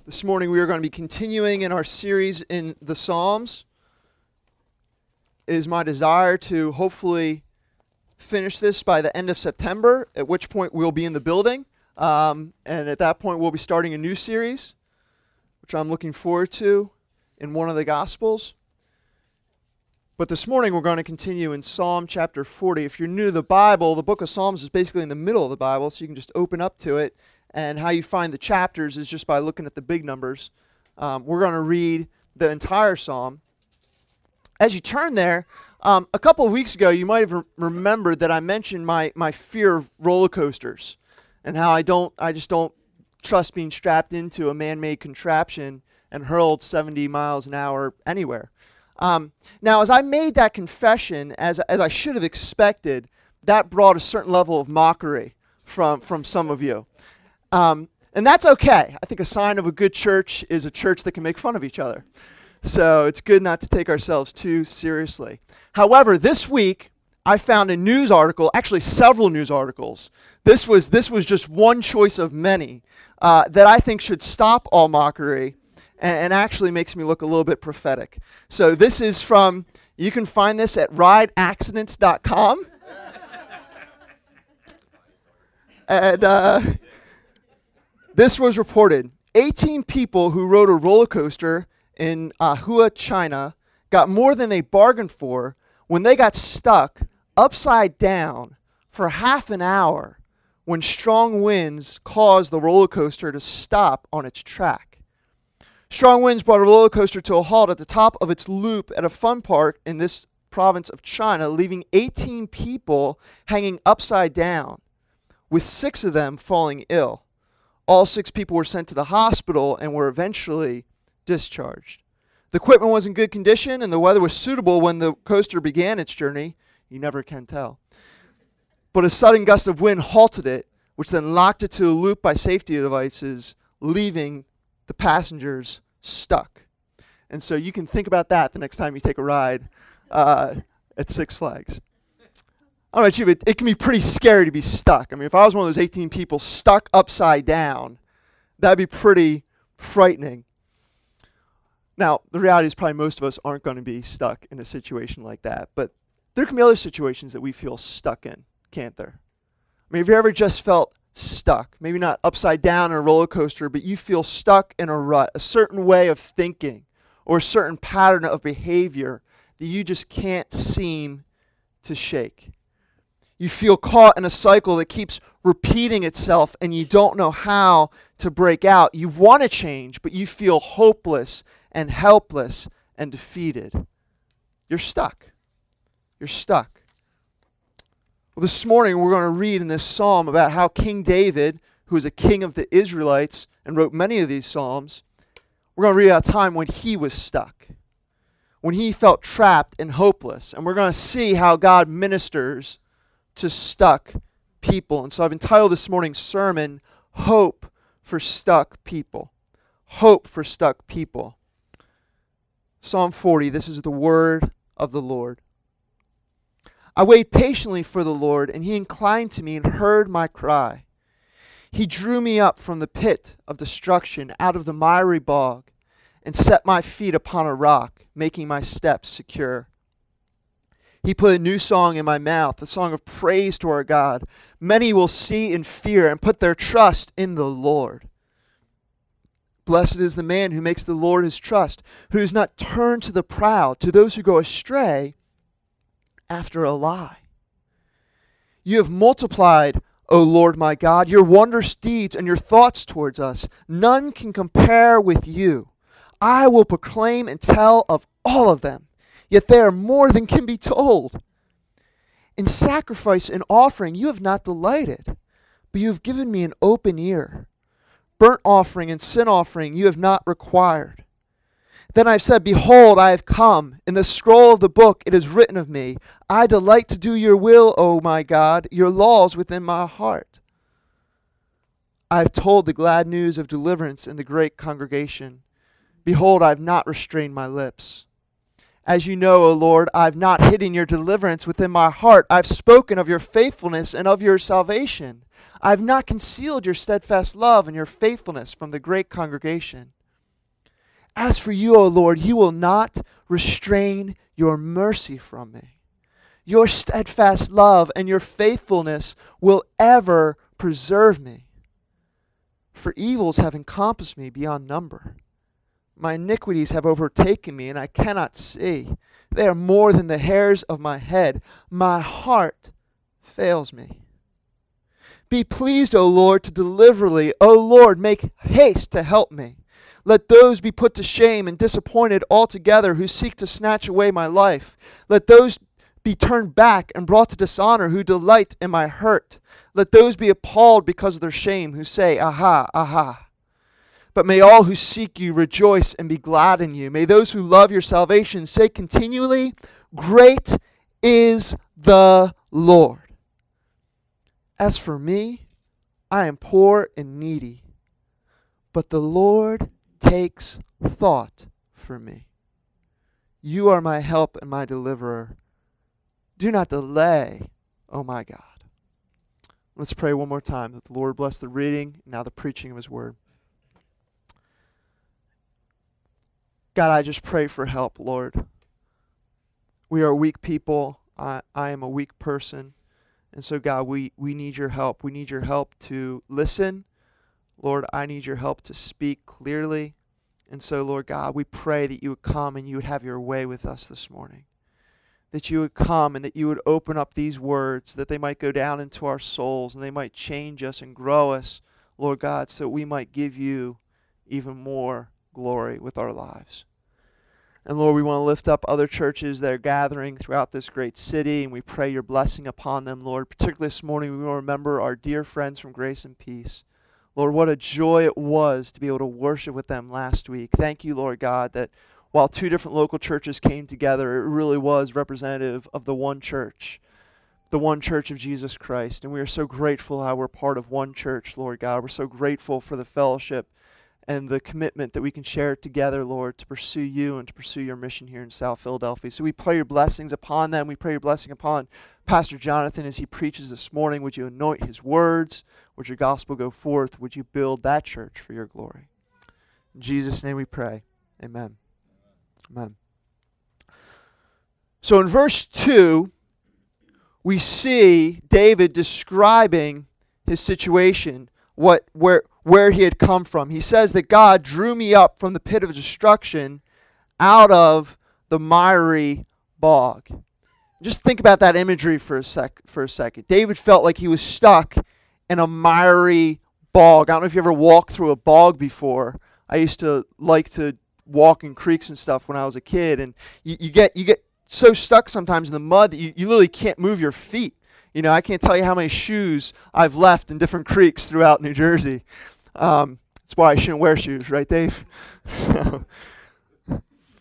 This morning we are going to be continuing in our series in the Psalms. It is my desire to hopefully finish this by the end of September, at which point we'll be in the building. And at that point we'll be starting a new series, which I'm looking forward to in one of the Gospels. But this morning we're going to continue in Psalm chapter 40. If you're new to the Bible, the book of Psalms is basically in the middle of the Bible, so you can just open up to it. And how you find the chapters is just by looking at the big numbers. We're going to read the entire psalm. As you turn there, a couple of weeks ago, you might have remembered that I mentioned my fear of roller coasters and how I just don't trust being strapped into a man-made contraption and hurled 70 miles an hour anywhere. Now, as I made that confession, as I should have expected, that brought a certain level of mockery from some of you. And that's okay. I think a sign of a good church is a church that can make fun of each other. So it's good not to take ourselves too seriously. However, this week I found a news article, actually several news articles. This was just one choice of many that I think should stop all mockery and actually makes me look a little bit prophetic. So this is from, you can find this at rideaccidents.com. And this was reported. 18 people who rode a roller coaster in Hua, China, got more than they bargained for when they got stuck upside down for half an hour when strong winds caused the roller coaster to stop on its track. Strong winds brought a roller coaster to a halt at the top of its loop at a fun park in this province of China, leaving 18 people hanging upside down, with 6 of them falling ill. All 6 people were sent to the hospital and were eventually discharged. The equipment was in good condition and the weather was suitable when the coaster began its journey. You never can tell. But a sudden gust of wind halted it, which then locked it to a loop by safety devices, leaving the passengers stuck. And so you can think about that the next time you take a ride at Six Flags. I don't know about you, but it can be pretty scary to be stuck. I mean, if I was one of those 18 people stuck upside down, that'd be pretty frightening. Now, the reality is probably most of us aren't going to be stuck in a situation like that, but there can be other situations that we feel stuck in, can't there? I mean, have you ever just felt stuck? Maybe not upside down in a roller coaster, but you feel stuck in a rut, a certain way of thinking, or a certain pattern of behavior that you just can't seem to shake. You feel caught in a cycle that keeps repeating itself and you don't know how to break out. You want to change, but you feel hopeless and helpless and defeated. You're stuck. You're stuck. Well, this morning we're going to read in this psalm about how King David, who is a king of the Israelites and wrote many of these psalms, we're going to read about a time when he was stuck, when he felt trapped and hopeless. And we're going to see how God ministers to stuck people. And so I've entitled this morning's sermon, Hope for Stuck People. Hope for stuck people. Psalm 40, this is the word of the Lord. I waited patiently for the Lord, and he inclined to me and heard my cry. He drew me up from the pit of destruction, out of the miry bog, and set my feet upon a rock, making my steps secure. He put a new song in my mouth, a song of praise to our God. Many will see and fear and put their trust in the Lord. Blessed is the man who makes the Lord his trust, who does not turn to the proud, to those who go astray after a lie. You have multiplied, O Lord my God, your wondrous deeds and your thoughts towards us. None can compare with you. I will proclaim and tell of all of them. Yet they are more than can be told. In sacrifice and offering you have not delighted, but you have given me an open ear. Burnt offering and sin offering you have not required. Then I said, Behold, I have come. In the scroll of the book it is written of me, I delight to do your will, O my God, your laws within my heart. I have told the glad news of deliverance in the great congregation. Behold, I have not restrained my lips. As you know, O Lord, I have not hidden your deliverance within my heart. I have spoken of your faithfulness and of your salvation. I have not concealed your steadfast love and your faithfulness from the great congregation. As for you, O Lord, you will not restrain your mercy from me. Your steadfast love and your faithfulness will ever preserve me. For evils have encompassed me beyond number. My iniquities have overtaken me, and I cannot see. They are more than the hairs of my head. My heart fails me. Be pleased, O Lord, to deliver me. O Lord, make haste to help me. Let those be put to shame and disappointed altogether who seek to snatch away my life. Let those be turned back and brought to dishonor who delight in my hurt. Let those be appalled because of their shame who say, Aha, aha. But may all who seek you rejoice and be glad in you. May those who love your salvation say continually, Great is the Lord. As for me, I am poor and needy, but the Lord takes thought for me. You are my help and my deliverer. Do not delay, oh my God. Let's pray one more time that the Lord bless the reading and now the preaching of his word. God, I just pray for help, Lord. We are weak people. I am a weak person. And so, God, we need your help. We need your help to listen. Lord, I need your help to speak clearly. And so, Lord God, we pray that you would come and you would have your way with us this morning. That you would come and that you would open up these words, that they might go down into our souls and they might change us and grow us, Lord God, so we might give you even more glory with our lives. And Lord, we want to lift up other churches that are gathering throughout this great city, and we pray your blessing upon them, Lord. Particularly this morning, we want to remember our dear friends from Grace and Peace. Lord, what a joy it was to be able to worship with them last week. Thank you, Lord God, that while two different local churches came together, it really was representative of the one church of Jesus Christ. And we are so grateful how we're part of one church, Lord God. We're so grateful for the fellowship and the commitment that we can share together, Lord, to pursue you and to pursue your mission here in South Philadelphia. So we pray your blessings upon them. We pray your blessing upon Pastor Jonathan as he preaches this morning. Would you anoint his words? Would your gospel go forth? Would you build that church for your glory? In Jesus' name we pray. Amen. Amen. So in verse 2, we see David describing his situation, where he had come from. He says that God drew me up from the pit of destruction out of the miry bog. Just think about that imagery for a second. David felt like he was stuck in a miry bog. I don't know if you ever walked through a bog before. I used to like to walk in creeks and stuff when I was a kid, and you get so stuck sometimes in the mud that you literally can't move your feet. You know, I can't tell you how many shoes I've left in different creeks throughout New Jersey. That's why I shouldn't wear shoes, right, Dave? So, it'd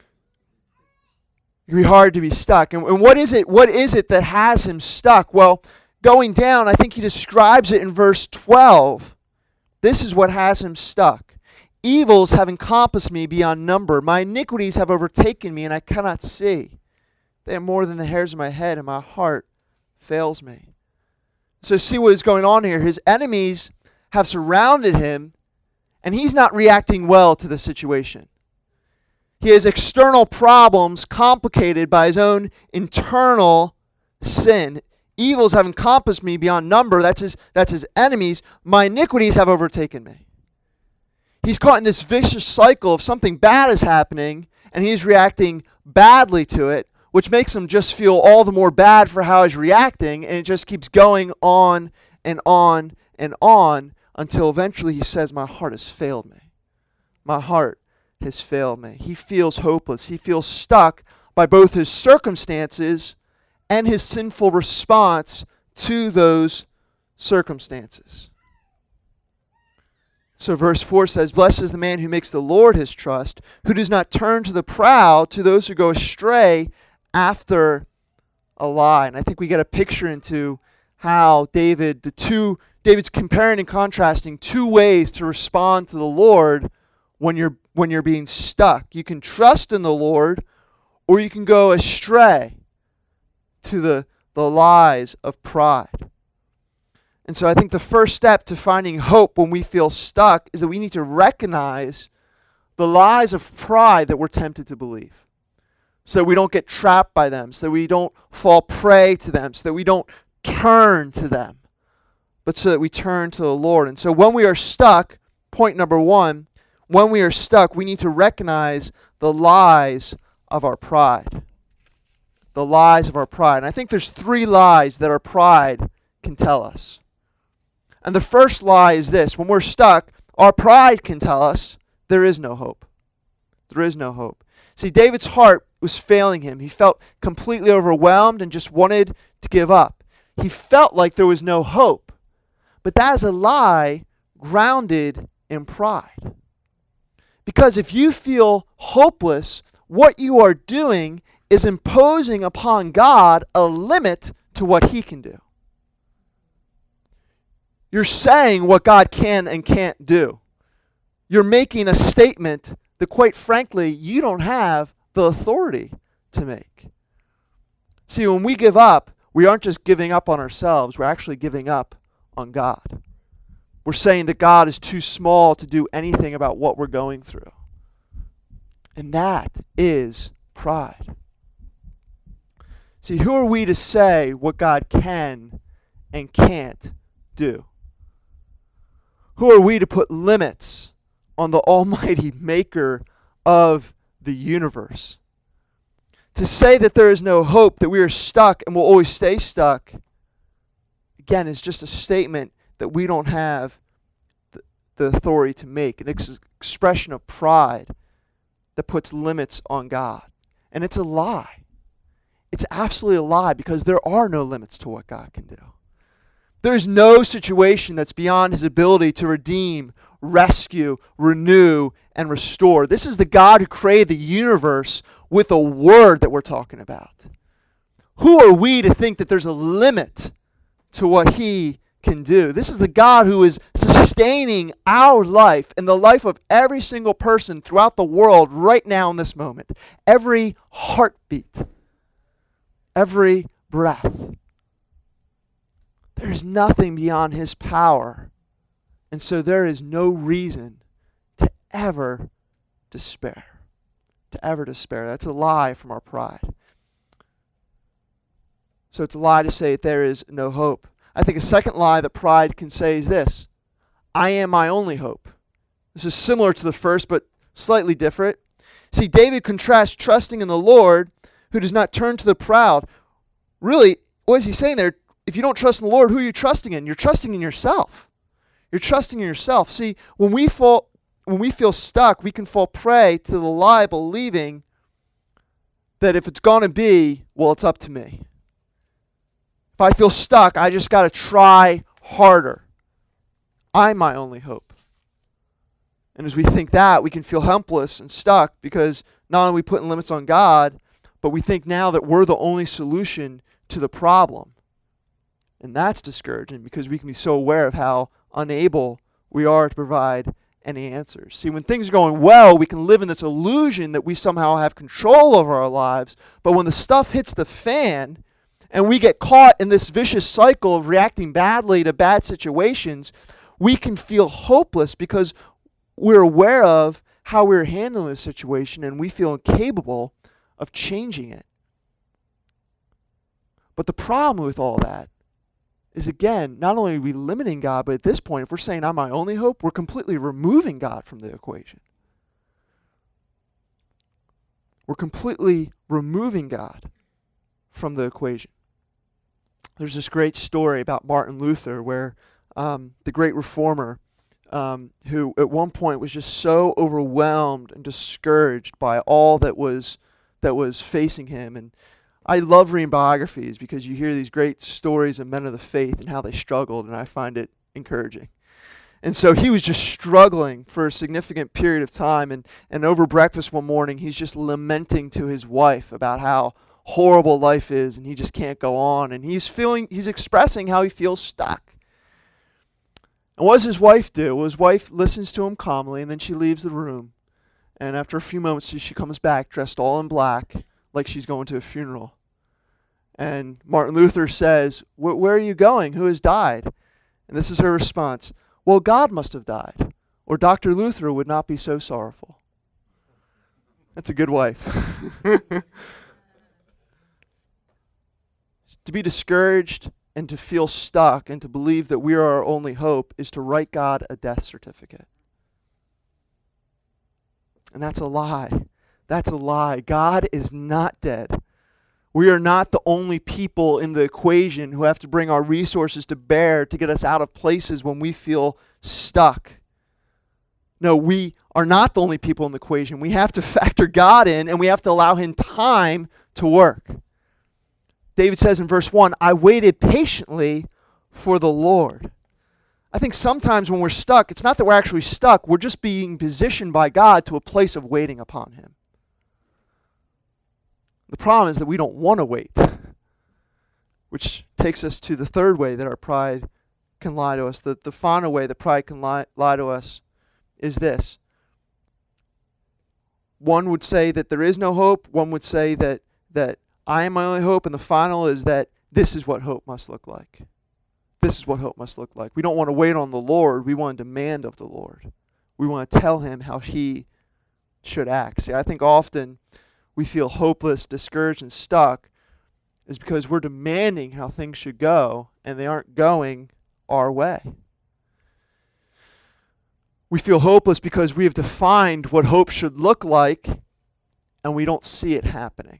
be hard to be stuck. And what is it? What is it that has him stuck? Well, going down, I think he describes it in verse 12. This is what has him stuck. Evils have encompassed me beyond number. My iniquities have overtaken me, and I cannot see. They are more than the hairs of my head, and my heart fails me. So see what is going on here. His enemies have surrounded him, and he's not reacting well to the situation. He has external problems complicated by his own internal sin. Evils have encompassed me beyond number. That's his enemies. My iniquities have overtaken me. He's caught in this vicious cycle of something bad is happening, and he's reacting badly to it, which makes him just feel all the more bad for how he's reacting, and it just keeps going on and on and on until eventually he says, my heart has failed me. My heart has failed me. He feels hopeless. He feels stuck by both his circumstances and his sinful response to those circumstances. So verse 4 says, blessed is the man who makes the Lord his trust, who does not turn to the proud, to those who go astray after a lie. And I think we get a picture into how David's comparing and contrasting two ways to respond to the Lord when you're being stuck. You can trust in the Lord, or you can go astray to the lies of pride. And so I think the first step to finding hope when we feel stuck is that we need to recognize the lies of pride that we're tempted to believe, so we don't get trapped by them, so we don't fall prey to them, so that we don't turn to them, but so that we turn to the Lord. And so when we are stuck, point number one, when we are stuck, we need to recognize the lies of our pride. The lies of our pride. And I think there's 3 lies that our pride can tell us. And the first lie is this: when we're stuck, our pride can tell us there is no hope. There is no hope. See, David's heart was failing him. He felt completely overwhelmed and just wanted to give up. He felt like there was no hope. But that is a lie grounded in pride. Because if you feel hopeless, what you are doing is imposing upon God a limit to what He can do. You're saying what God can and can't do. You're making a statement that, quite frankly, you don't have the authority to make. See, when we give up, we aren't just giving up on ourselves, we're actually giving up on God. We're saying that God is too small to do anything about what we're going through. And that is pride. See, who are we to say what God can and can't do? Who are we to put limits on the almighty maker of the universe? To say that there is no hope, that we are stuck and will always stay stuck, again, is just a statement that we don't have the authority to make, an expression of pride that puts limits on God. And it's a lie. It's absolutely a lie, because there are no limits to what God can do. There's no situation that's beyond His ability to redeem, rescue, renew, and restore. This is the God who created the universe with a word that we're talking about. Who are we to think that there's a limit to what He can do? This is the God who is sustaining our life and the life of every single person throughout the world right now in this moment. Every heartbeat, every breath. There is nothing beyond His power. And so there is no reason to ever despair. To ever despair. That's a lie from our pride. So it's a lie to say that there is no hope. I think a second lie that pride can say is this: I am my only hope. This is similar to the first, but slightly different. See, David contrasts trusting in the Lord, who does not turn to the proud. Really, what is he saying there? If you don't trust in the Lord, who are you trusting in? You're trusting in yourself. You're trusting in yourself. See, when we feel stuck, we can fall prey to the lie believing that if it's going to be, well, it's up to me. If I feel stuck, I just got to try harder. I'm my only hope. And as we think that, we can feel helpless and stuck, because not only are we putting limits on God, but we think now that we're the only solution to the problem. And that's discouraging, because we can be so aware of how unable we are to provide any answers. See, when things are going well, we can live in this illusion that we somehow have control over our lives, but when the stuff hits the fan, and we get caught in this vicious cycle of reacting badly to bad situations, we can feel hopeless because we're aware of how we're handling the situation and we feel incapable of changing it. But the problem with all that is, again, not only are we limiting God, but at this point, if we're saying I'm my only hope, we're completely removing God from the equation. We're completely removing God from the equation. There's this great story about Martin Luther where the great reformer, who at one point was just so overwhelmed and discouraged by all that was facing him. And I love reading biographies because you hear these great stories of men of the faith and how they struggled, and I find it encouraging. And so he was just struggling for a significant period of time, and over breakfast one morning, he's just lamenting to his wife about how horrible life is, and he just can't go on, and he's expressing how he feels stuck. And what does his wife do? Well, his wife listens to him calmly, and then she leaves the room. And after a few moments, she comes back dressed all in black, like she's going to a funeral. And Martin Luther says, "Where are you going? Who has died?" And this is her response: "Well, God must have died, or Dr. Luther would not be so sorrowful." That's a good wife. To be discouraged and to feel stuck and to believe that we are our only hope is to write God a death certificate. And that's a lie. That's a lie. God is not dead. We are not the only people in the equation who have to bring our resources to bear to get us out of places when we feel stuck. No, we are not the only people in the equation. We have to factor God in, and we have to allow Him time to work. David says in verse 1, I waited patiently for the Lord. I think sometimes when we're stuck, it's not that we're actually stuck. We're just being positioned by God to a place of waiting upon Him. The problem is that we don't want to wait, which takes us to the third way that our pride can lie to us. The final way that pride can lie to us is this. One would say that there is no hope. One would say that I am my only hope. And the final is that this is what hope must look like. This is what hope must look like. We don't want to wait on the Lord. We want to demand of the Lord. We want to tell Him how He should act. See, I think often we feel hopeless, discouraged, and stuck is because we're demanding how things should go, and they aren't going our way. We feel hopeless because we have defined what hope should look like, and we don't see it happening.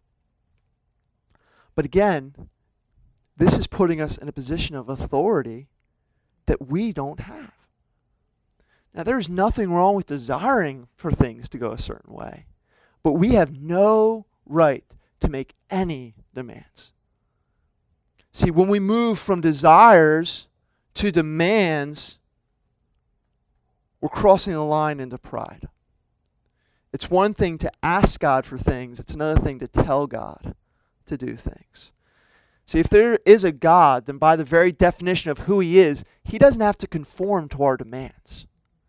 But again, this is putting us in a position of authority that we don't have. Now, there's nothing wrong with desiring for things to go a certain way, but we have no right to make any demands. See, when we move from desires to demands, we're crossing the line into pride. It's one thing to ask God for things. It's another thing to tell God to do things. See, if there is a God, then by the very definition of who He is, He doesn't have to conform to our demands.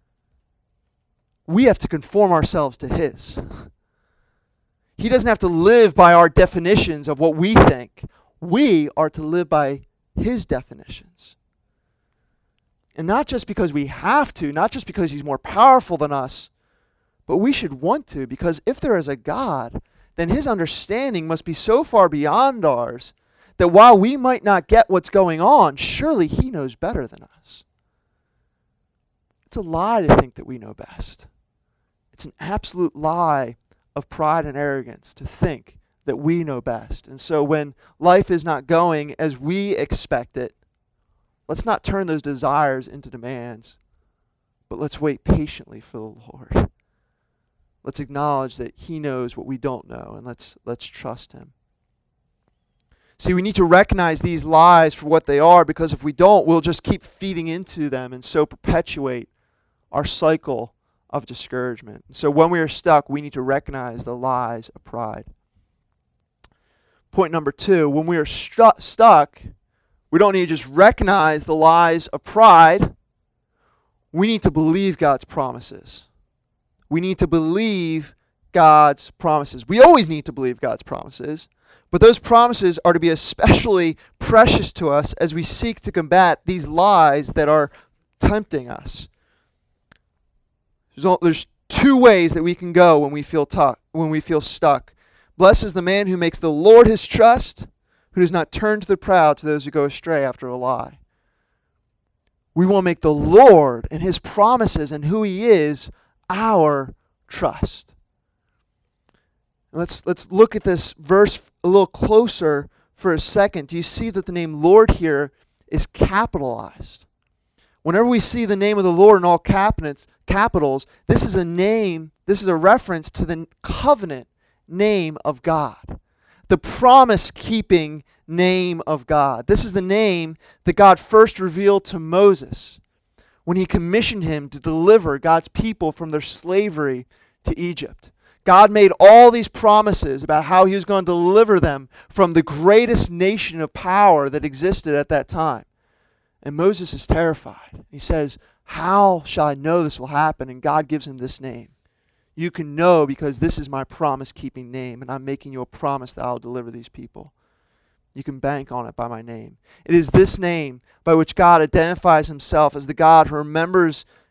We have to conform ourselves to His. He doesn't have to live by our definitions of what we think. We are to live by His definitions. And not just because we have to, not just because He's more powerful than us, but we should want to, because if there is a God, then His understanding must be so far beyond ours that while we might not get what's going on, surely He knows better than us. It's a lie to think that we know best. It's an absolute lie of pride and arrogance to think that we know best. And so when life is not going as we expect it, let's not turn those desires into demands, but let's wait patiently for the Lord. Let's acknowledge that He knows what we don't know, and let's trust Him. See, we need to recognize these lies for what they are, because if we don't, we'll just keep feeding into them and so perpetuate our cycle of discouragement. So when we are stuck, we need to recognize the lies of pride. Point number 2, when we are stuck, we don't need to just recognize the lies of pride. We need to believe God's promises. We need to believe God's promises. We always need to believe God's promises, but those promises are to be especially precious to us as we seek to these lies that are tempting us. There's 2 ways that we can go when we feel stuck. Blessed is the man who makes the Lord his trust, who does not turn to the proud, to those who go astray after a lie. We will make the Lord and His promises and who He is our trust. Let's look at this verse a little closer for a second. Do you see that the name Lord here is capitalized? Whenever we see the name of the Lord in all capitals, this is a reference to the covenant name of God, the promise-keeping name of God. This is the name that God first revealed to Moses when He commissioned him to deliver God's people from their slavery to Egypt. God made all these promises about how He was going to deliver them from the greatest nation of power that existed at that time. And Moses is terrified. He says, "How shall I know this will happen?" And God gives him this name. You can know because this is my promise-keeping name, and I'm making you a promise that I'll deliver these people. You can bank on it by my name. It is this name by which God identifies Himself as the God who remembers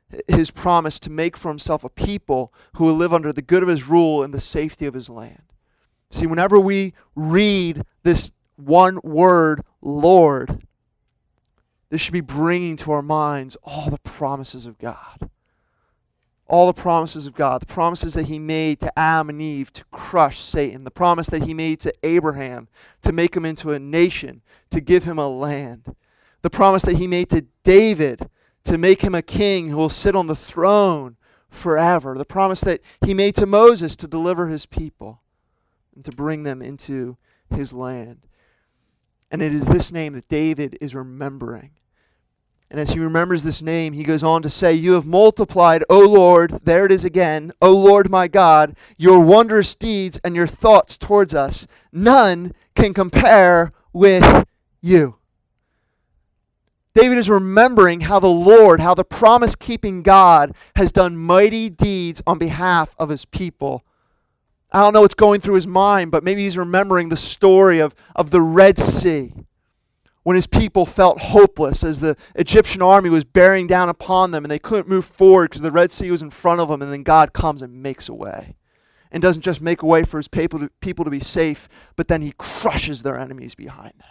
his promise to make for himself a people who will live under the good of his rule and the safety of his land. See, whenever we read this one word, Lord, this should be bringing to our minds all the promises of God. All the promises of God, the promises that he made to Adam and Eve to crush Satan, the promise that he made to Abraham to make him into a nation, to give him a land, the promise that he made to David to make him a king who will sit on the throne forever, the promise that he made to Moses to deliver his people and to bring them into his land. And it is this name that David is remembering. And as he remembers this name, he goes on to say, you have multiplied, O Lord, there it is again, O Lord my God, your wondrous deeds and your thoughts towards us. None can compare with you. David is remembering how the Lord, how the promise-keeping God has done mighty deeds on behalf of his people. I don't know what's going through his mind, but maybe he's remembering the story of the Red Sea, when his people felt hopeless as the Egyptian army was bearing down upon them and they couldn't move forward because the Red Sea was in front of them, and then God comes and makes a way. And doesn't just make a way for his people to be safe, but then he crushes their enemies behind them.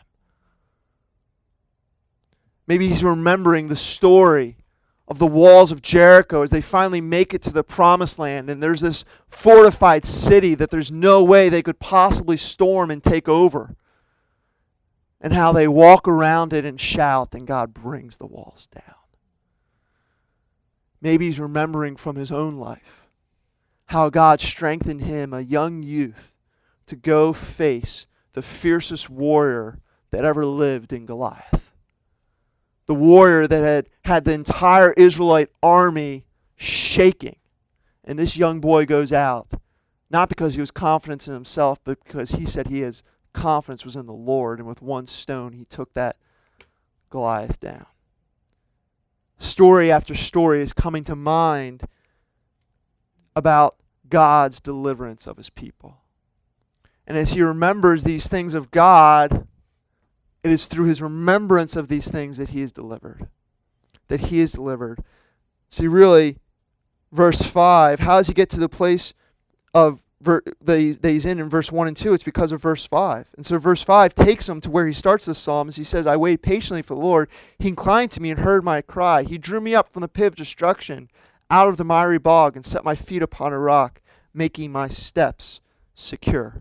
Maybe he's remembering the story of the walls of Jericho as they finally make it to the promised land, and there's this fortified city that there's no way they could possibly storm and take over. And how they walk around it and shout, and God brings the walls down. Maybe he's remembering from his own life how God strengthened him, a young youth, to go face the fiercest warrior that ever lived in Goliath. The warrior that had the entire Israelite army shaking. And this young boy goes out, not because he was confident in himself, but because he said his confidence was in the Lord, and with one stone he took that Goliath down. Story after story is coming to mind about God's deliverance of his people. And as he remembers these things of God, it is through his remembrance of these things that he is delivered. That he is delivered. See, really, verse 5, how does he get to the place of that he's in verse 1 and 2? It's because of verse 5. And so verse 5 takes him to where he starts the psalm as he says, I waited patiently for the Lord. He inclined to me and heard my cry. He drew me up from the pit of destruction, out of the miry bog, and set my feet upon a rock, making my steps secure.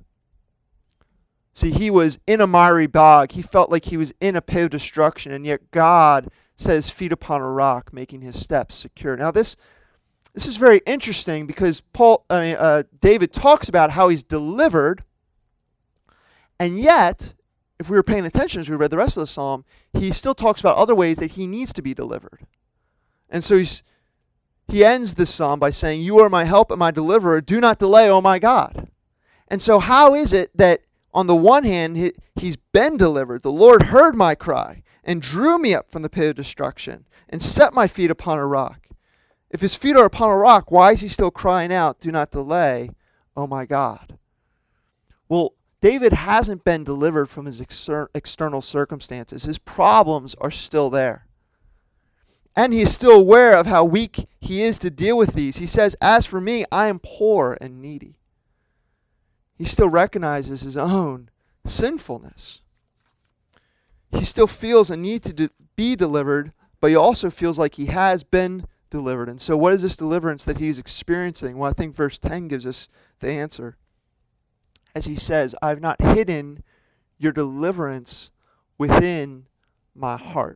See, he was in a miry bog. He felt like he was in a pit of destruction, and yet God set his feet upon a rock, making his steps secure. Now this is very interesting because David talks about how he's delivered, and yet, if we were paying attention as we read the rest of the psalm, he still talks about other ways that he needs to be delivered. And so he ends this psalm by saying, you are my help and my deliverer. Do not delay, O my God. And so how is it that on the one hand, he's been delivered? The Lord heard my cry and drew me up from the pit of destruction and set my feet upon a rock. If his feet are upon a rock, why is he still crying out, do not delay, oh my God? Well, David hasn't been delivered from his external circumstances. His problems are still there. And he is still aware of how weak he is to deal with these. He says, as for me, I am poor and needy. He still recognizes his own sinfulness. He still feels a need to be delivered, but he also feels like he has been delivered. And so what is this deliverance that he's experiencing? Well, I think verse 10 gives us the answer. As he says, I've not hidden your deliverance within my heart.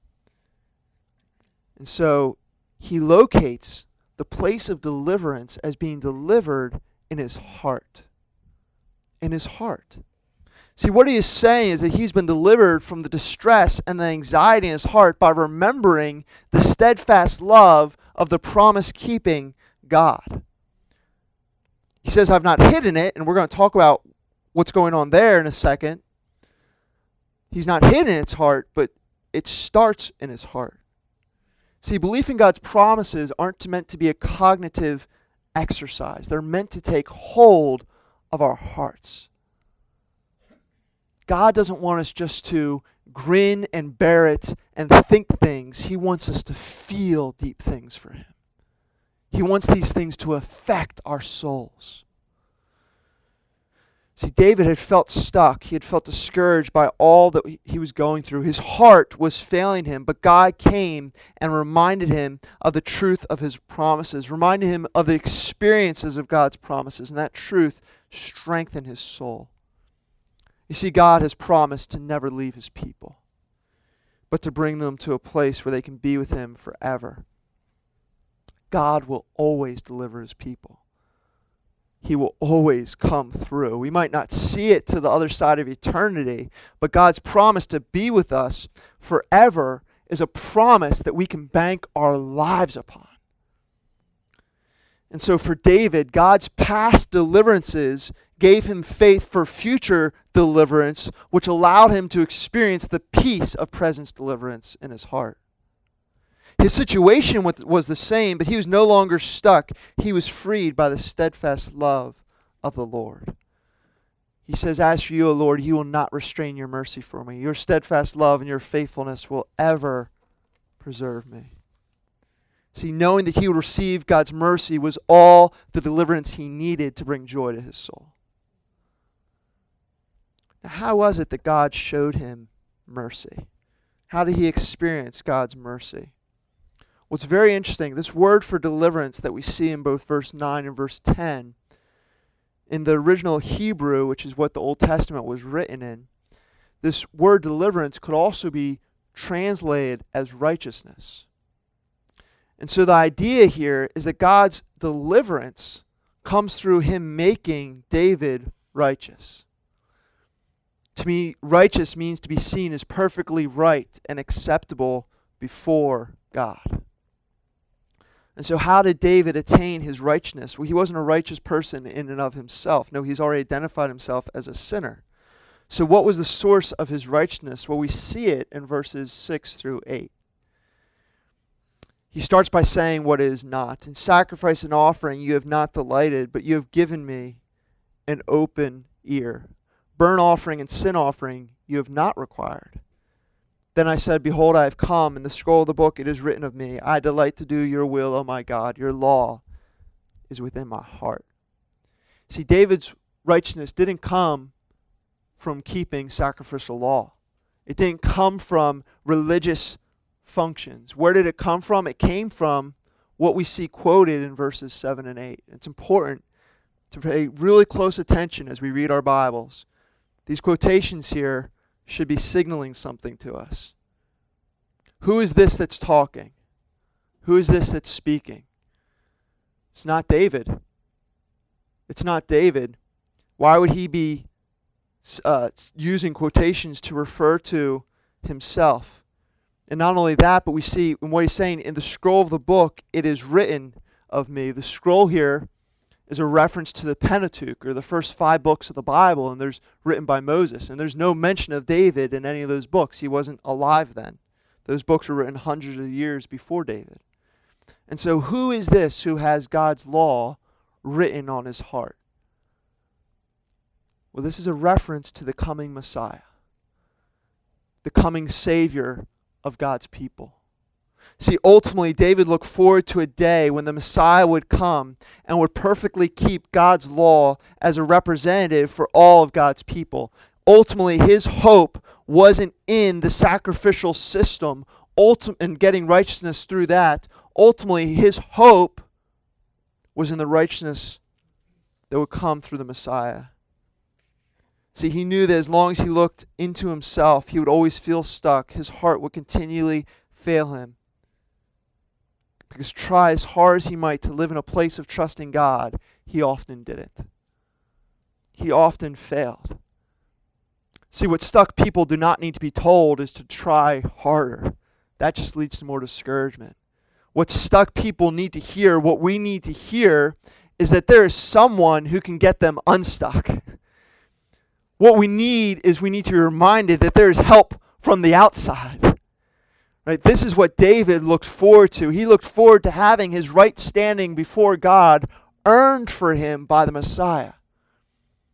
And so he locates the place of deliverance as being delivered in his heart. In his heart. See, what he is saying is that he's been delivered from the distress and the anxiety in his heart by remembering the steadfast love of the promise-keeping God. He says, I've not hidden it, and we're going to talk about what's going on there in a second. He's not hidden in his heart, but it starts in his heart. See, belief in God's promises aren't meant to be a cognitive exercise. They're meant to take hold of our hearts. God doesn't want us just to grin and bear it and think things. He wants us to feel deep things for him. He wants these things to affect our souls. See, David had felt stuck. He had felt discouraged by all that he was going through. His heart was failing him, but God came and reminded him of the truth of his promises, reminded him of the experiences of God's promises, and that truth strengthened his soul. You see, God has promised to never leave his people, but to bring them to a place where they can be with him forever. God will always deliver his people. He will always come through. We might not see it to the other side of eternity, but God's promise to be with us forever is a promise that we can bank our lives upon. And so for David, God's past deliverances gave him faith for future deliverance, which allowed him to experience the peace of present deliverance in his heart. His situation was the same, but he was no longer stuck. He was freed by the steadfast love of the Lord. He says, "As for you, O Lord, you will not restrain your mercy for me. Your steadfast love and your faithfulness will ever preserve me." See, knowing that he would receive God's mercy was all the deliverance he needed to bring joy to his soul. Now, how was it that God showed him mercy? How did he experience God's mercy? Well, it's very interesting. This word for deliverance that we see in both verse 9 and verse 10, in the original Hebrew, which is what the Old Testament was written in, this word deliverance could also be translated as righteousness. And so the idea here is that God's deliverance comes through him making David righteous. To me, righteous means to be seen as perfectly right and acceptable before God. And so how did David attain his righteousness? Well, he wasn't a righteous person in and of himself. No, he's already identified himself as a sinner. So what was the source of his righteousness? Well, we see it in verses 6 through 8. He starts by saying what is not. "In sacrifice and offering you have not delighted, but you have given me an open ear. Burnt offering and sin offering you have not required. Then I said, Behold, I have come. In the scroll of the book it is written of me, I delight to do your will, O my God. Your law is within my heart." See, David's righteousness didn't come from keeping sacrificial law. It didn't come from religious functions. Where did it come from? It came from what we see quoted in verses 7 and 8. It's important to pay really close attention as we read our Bibles. These quotations here should be signaling something to us. Who is this that's talking? Who is this that's speaking? It's not David. It's not David. Why would he be using quotations to refer to himself? And not only that, but we see in what he's saying, in the scroll of the book, it is written of me. The scroll here is a reference to the Pentateuch, or the first 5 books of the Bible, and there's written by Moses. And there's no mention of David in any of those books. He wasn't alive then. Those books were written hundreds of years before David. And so who is this who has God's law written on his heart? Well, this is a reference to the coming Messiah, the coming Savior of God's people. See, ultimately, David looked forward to a day when the Messiah would come and would perfectly keep God's law as a representative for all of God's people. Ultimately, his hope wasn't in the sacrificial system and getting righteousness through that. Ultimately, his hope was in the righteousness that would come through the Messiah. See, he knew that as long as he looked into himself, he would always feel stuck. His heart would continually fail him. Because try as hard as he might to live in a place of trusting God, he often didn't. He often failed. See, what stuck people do not need to be told is to try harder. That just leads to more discouragement. What stuck people need to hear, what we need to hear, is that there is someone who can get them unstuck. What we need is we need to be reminded that there is help from the outside. Right? This is what David looked forward to. He looked forward to having his right standing before God earned for him by the Messiah.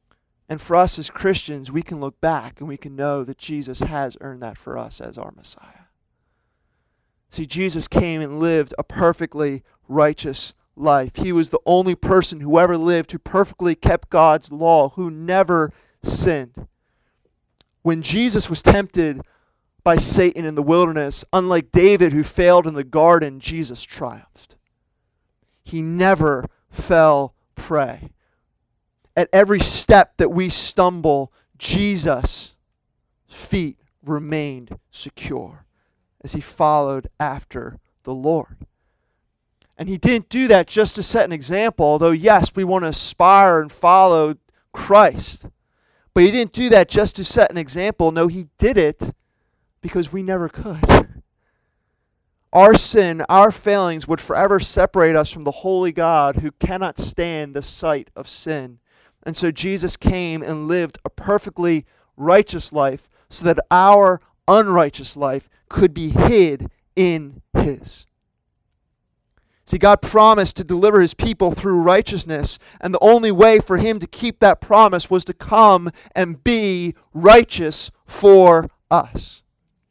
And for us as Christians, we can look back and we can know that Jesus has earned that for us as our Messiah. See, Jesus came and lived a perfectly righteous life. He was the only person who ever lived who perfectly kept God's law, who never sinned. When Jesus was tempted by Satan in the wilderness, unlike David who failed in the garden, Jesus triumphed. He never fell prey. At every step that we stumble, Jesus' feet remained secure as he followed after the Lord. And he didn't do that just to set an example, although yes, we want to aspire and follow Christ. But he didn't do that just to set an example. No, he did it because we never could. Our sin, our failings would forever separate us from the holy God who cannot stand the sight of sin. And so Jesus came and lived a perfectly righteous life so that our unrighteous life could be hid in his. See, God promised to deliver his people through righteousness, and the only way for him to keep that promise was to come and be righteous for us.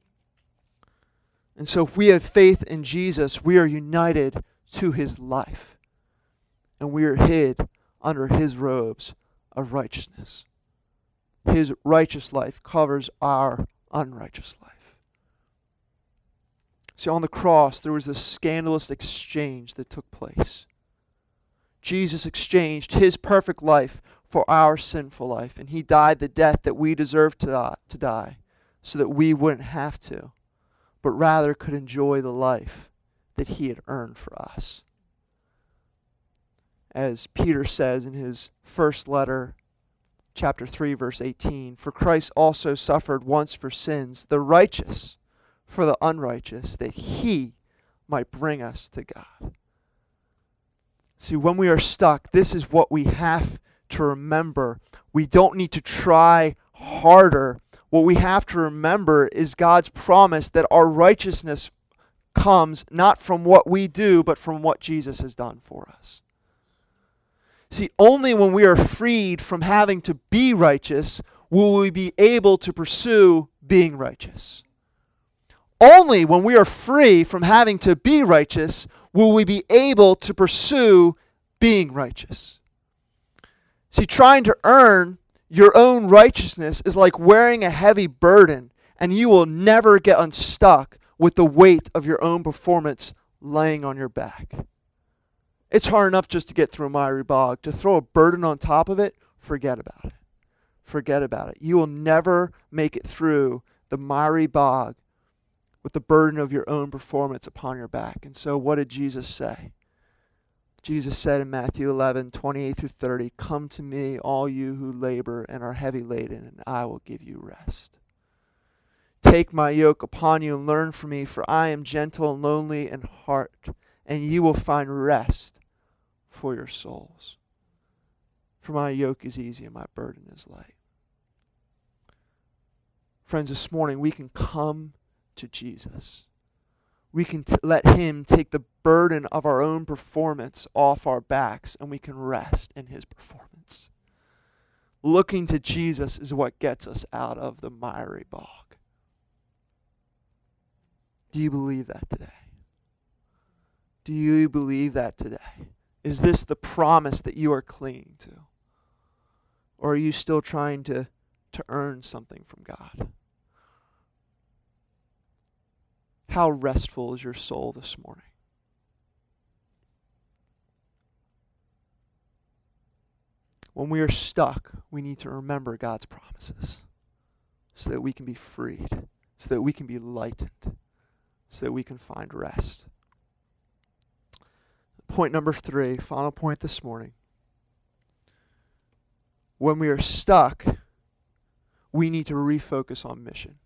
And so if we have faith in Jesus, we are united to his life, and we are hid under his robes of righteousness. His righteous life covers our unrighteous life. See, on the cross, there was this scandalous exchange that took place. Jesus exchanged his perfect life for our sinful life, and he died the death that we deserved to die so that we wouldn't have to, but rather could enjoy the life that he had earned for us. As Peter says in his first letter, chapter 3, verse 18, "For Christ also suffered once for sins, the righteous for the unrighteous, that he might bring us to God." See, when we are stuck, this is what we have to remember. We don't need to try harder. What we have to remember is God's promise that our righteousness comes not from what we do, but from what Jesus has done for us. See, only when we are freed from having to be righteous will we be able to pursue being righteous. Only when we are free from having to be righteous will we be able to pursue being righteous. See, trying to earn your own righteousness is like wearing a heavy burden, and you will never get unstuck with the weight of your own performance laying on your back. It's hard enough just to get through a miry bog. To throw a burden on top of it, forget about it. Forget about it. You will never make it through the miry bog with the burden of your own performance upon your back. And so what did Jesus say? Jesus said in Matthew 11, 28 through 30, "Come to me, all you who labor and are heavy laden, and I will give you rest. Take my yoke upon you and learn from me, for I am gentle and lowly in heart, and you will find rest for your souls. For my yoke is easy and my burden is light." Friends, this morning we can come to Jesus. We can let him take the burden of our own performance off our backs, and we can rest in his performance. Looking to Jesus is what gets us out of the miry bog. Do you believe that today? Do you believe that today? Is this the promise that you are clinging to? Or are you still trying to earn something from God? How restful is your soul this morning? When we are stuck, we need to remember God's promises so that we can be freed, so that we can be lightened, so that we can find rest. Point number 3, final point this morning. When we are stuck, we need to refocus on mission.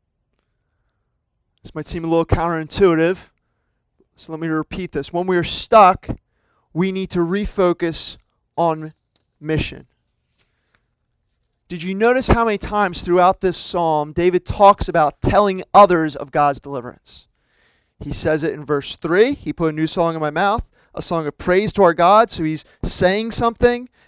This might seem a little counterintuitive, so let me repeat this. When we are stuck, we need to refocus on mission. Did you notice how many times throughout this psalm David talks about telling others of God's deliverance? He says it in verse 3, he put a new song in my mouth, a song of praise to our God, so he's saying something.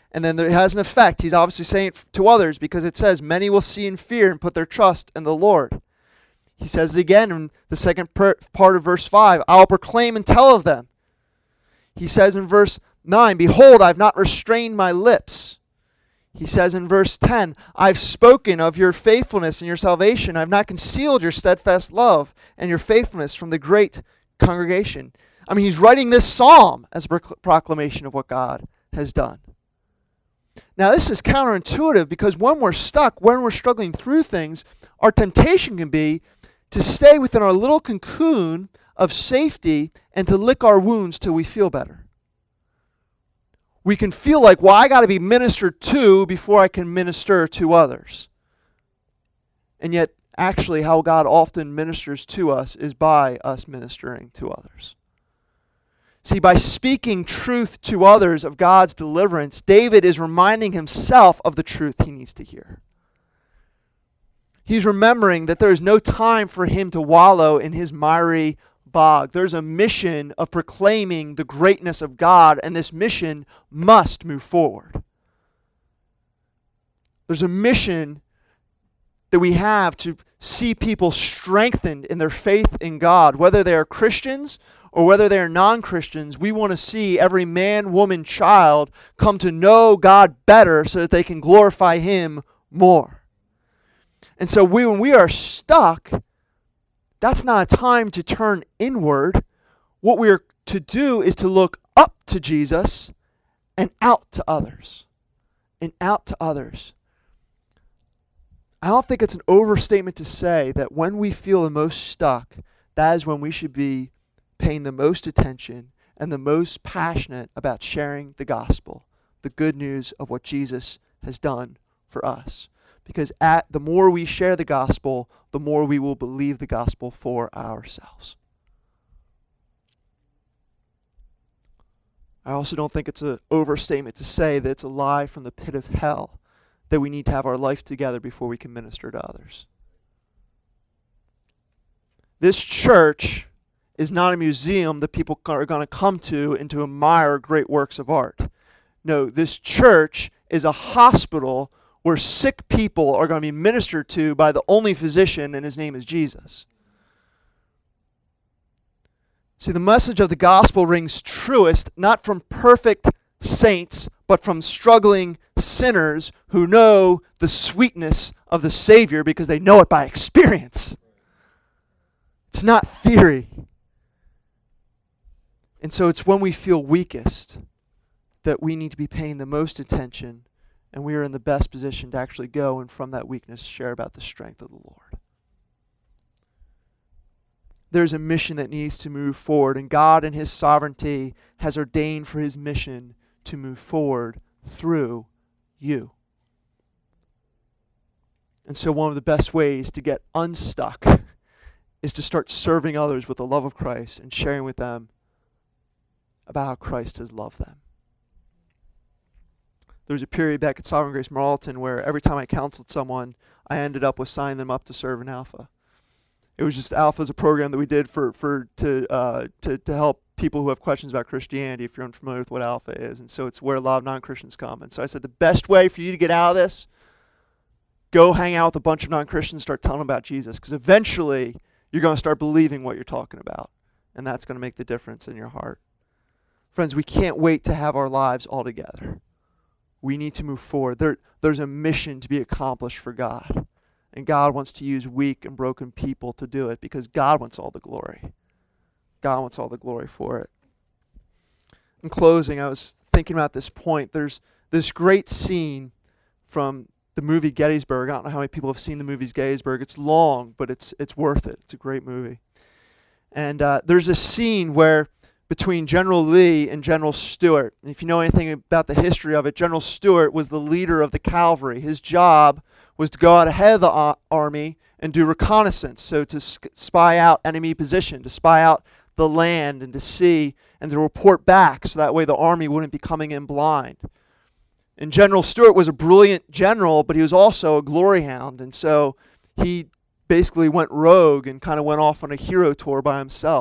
And then it has an effect. He's obviously saying it to others because it says, many will see and fear and put their trust in the Lord. He says it again in the second part of verse 5, I will proclaim and tell of them. He says in verse 9, behold, I have not restrained my lips. He says in verse 10, I've spoken of your faithfulness and your salvation. I have not concealed your steadfast love and your faithfulness from the great congregation. I mean, he's writing this psalm as a proclamation of what God has done. Now, this is counterintuitive because when we're stuck, when we're struggling through things, our temptation can be to stay within our little cocoon of safety and to lick our wounds till we feel better. We can feel like, well, I got to be ministered to before I can minister to others. And yet, actually, how God often ministers to us is by us ministering to others. See, by speaking truth to others of God's deliverance, David is reminding himself of the truth he needs to hear. He's remembering that there is no time for him to wallow in his miry bog. There's a mission of proclaiming the greatness of God, and this mission must move forward. There's a mission that we have to see people strengthened in their faith in God, whether they are Christians or whether they are non-Christians. We want to see every man, woman, child come to know God better so that they can glorify Him more. And so when we are stuck, that's not a time to turn inward. What we are to do is to look up to Jesus and out to others. And out to others. I don't think it's an overstatement to say that when we feel the most stuck, that is when we should be paying the most attention and the most passionate about sharing the gospel, the good news of what Jesus has done for us. Because the more we share the gospel, the more we will believe the gospel for ourselves. I also don't think it's an overstatement to say that it's a lie from the pit of hell that we need to have our life together before we can minister to others. This church is not a museum that people are going to come to and to admire great works of art. No, this church is a hospital where sick people are going to be ministered to by the only physician, and his name is Jesus. See, the message of the gospel rings truest not from perfect saints, but from struggling sinners who know the sweetness of the Savior because they know it by experience. It's not theory. And so it's when we feel weakest that we need to be paying the most attention, and we are in the best position to actually go and from that weakness share about the strength of the Lord. There's a mission that needs to move forward, and God in His sovereignty has ordained for His mission to move forward through you. And so one of the best ways to get unstuck is to start serving others with the love of Christ and sharing with them about how Christ has loved them. There was a period back at Sovereign Grace Marlton where every time I counseled someone, I ended up with signing them up to serve in Alpha. It was just Alpha is a program that we did to help people who have questions about Christianity, if you're unfamiliar with what Alpha is. And so it's where a lot of non-Christians come. And so I said, the best way for you to get out of this, go hang out with a bunch of non-Christians, start telling them about Jesus. Because eventually, you're going to start believing what you're talking about. And that's going to make the difference in your heart. Friends, we can't wait to have our lives all together. We need to move forward. There's a mission to be accomplished for God. And God wants to use weak and broken people to do it because God wants all the glory. God wants all the glory for it. In closing, I was thinking about this point. There's this great scene from the movie Gettysburg. I don't know how many people have seen the movie Gettysburg. It's long, but it's worth it. It's a great movie. And there's a scene where between General Lee and General Stuart. And if you know anything about the history of it, General Stuart was the leader of the cavalry. His job was to go out ahead of the army and do reconnaissance, so to spy out enemy position, to spy out the land and to see and to report back so that way the army wouldn't be coming in blind. And General Stuart was a brilliant general, but he was also a glory hound, and so he basically went rogue and kind of went off on a hero tour by himself,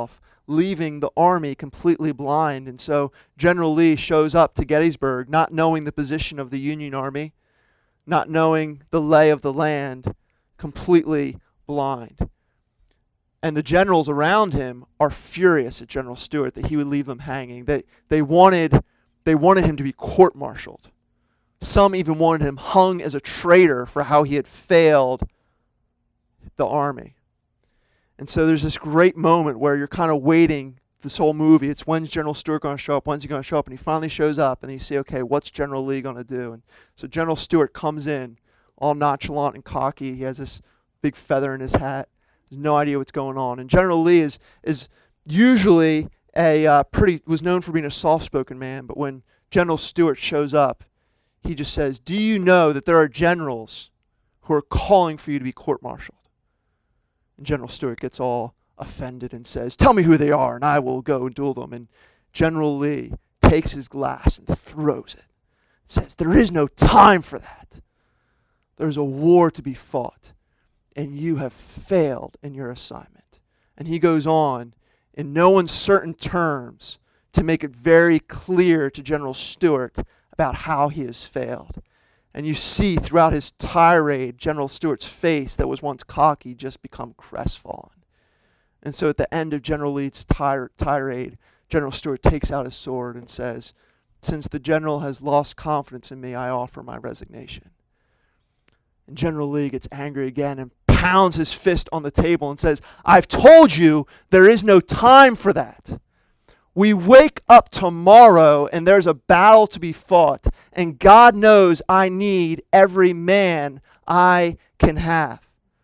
leaving the army completely blind. And so General Lee shows up to Gettysburg not knowing the position of the Union Army, not knowing the lay of the land, completely blind. And the generals around him are furious at General Stuart that he would leave them hanging. They wanted him to be court-martialed. Some even wanted him hung as a traitor for how he had failed the army. And so there's this great moment where you're kind of waiting this whole movie. It's when's General Stuart going to show up? When's he going to show up? And he finally shows up, and you see, okay, what's General Lee going to do? And so General Stuart comes in all nonchalant and cocky. He has this big feather in his hat. He has no idea what's going on. And General Lee is usually was known for being a soft-spoken man, but when General Stuart shows up, he just says, do you know that there are generals who are calling for you to be court-martialed? And General Stuart gets all offended and says, tell me who they are and I will go and duel them. And General Lee takes his glass and throws it. Says, there is no time for that. There's a war to be fought, and you have failed in your assignment. And he goes on in no uncertain terms to make it very clear to General Stuart about how he has failed. And you see throughout his tirade, General Stuart's face that was once cocky just become crestfallen. And so at the end of General Lee's tirade, General Stuart takes out his sword and says, since the general has lost confidence in me, I offer my resignation. And General Lee gets angry again and pounds his fist on the table and says, I've told you there is no time for that. We wake up tomorrow and there's a battle to be fought, and God knows I need every man I can have.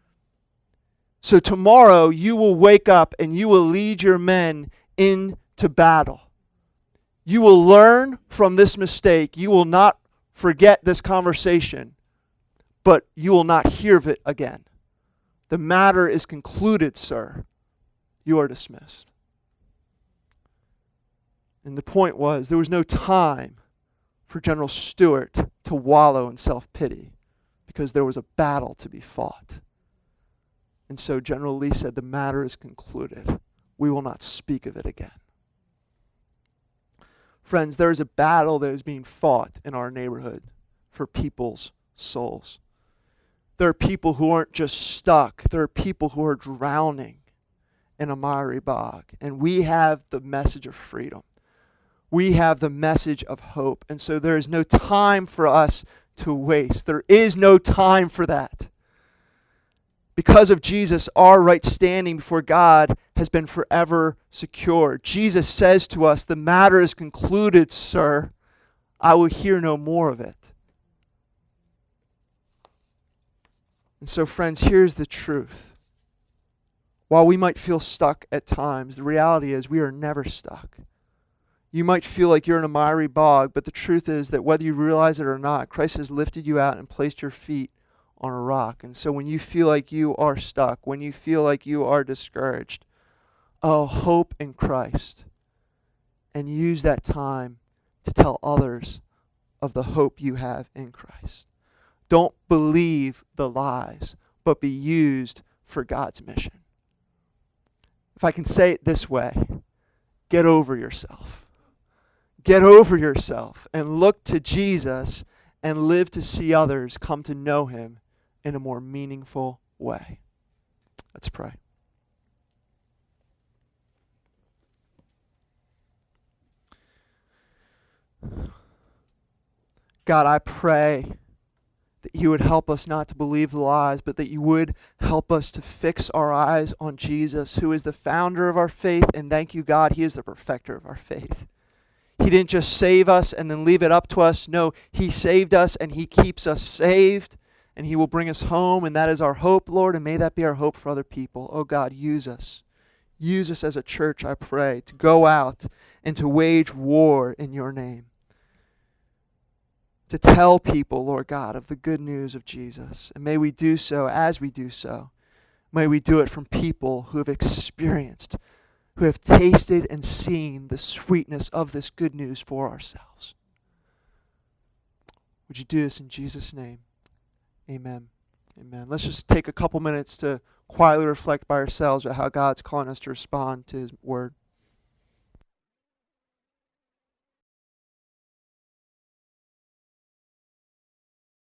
So tomorrow you will wake up and you will lead your men into battle. You will learn from this mistake. You will not forget this conversation, but you will not hear of it again. The matter is concluded, sir. You are dismissed. And the point was, there was no time for General Stuart to wallow in self-pity because there was a battle to be fought. And so General Lee said, the matter is concluded. We will not speak of it again. Friends, there is a battle that is being fought in our neighborhood for people's souls. There are people who aren't just stuck. There are people who are drowning in a miry bog. And we have the message of freedom. We have the message of hope. And so there is no time for us to waste. There is no time for that. Because of Jesus, our right standing before God has been forever secured. Jesus says to us, the matter is concluded, sir. I will hear no more of it. And so, friends, here's the truth. While we might feel stuck at times, the reality is we are never stuck. You might feel like you're in a miry bog, but the truth is that whether you realize it or not, Christ has lifted you out and placed your feet on a rock. And so when you feel like you are stuck, when you feel like you are discouraged, hope in Christ. And use that time to tell others of the hope you have in Christ. Don't believe the lies, but be used for God's mission. If I can say it this way, get over yourself. Get over yourself and look to Jesus and live to see others come to know Him in a more meaningful way. Let's pray. God, I pray that you would help us not to believe the lies, but that you would help us to fix our eyes on Jesus, who is the founder of our faith, and thank you, God, He is the perfecter of our faith. He didn't just save us and then leave it up to us. No, He saved us and He keeps us saved, and He will bring us home, and that is our hope, Lord, and may that be our hope for other people. Oh God, use us. Use us as a church, I pray, to go out and to wage war in your name. To tell people, Lord God, of the good news of Jesus. And may we do so as we do so. May we do it from people who have experienced, who have tasted and seen the sweetness of this good news for ourselves. Would you do this in Jesus' name? Amen. Amen. Let's just take a couple minutes to quietly reflect by ourselves about how God's calling us to respond to His word.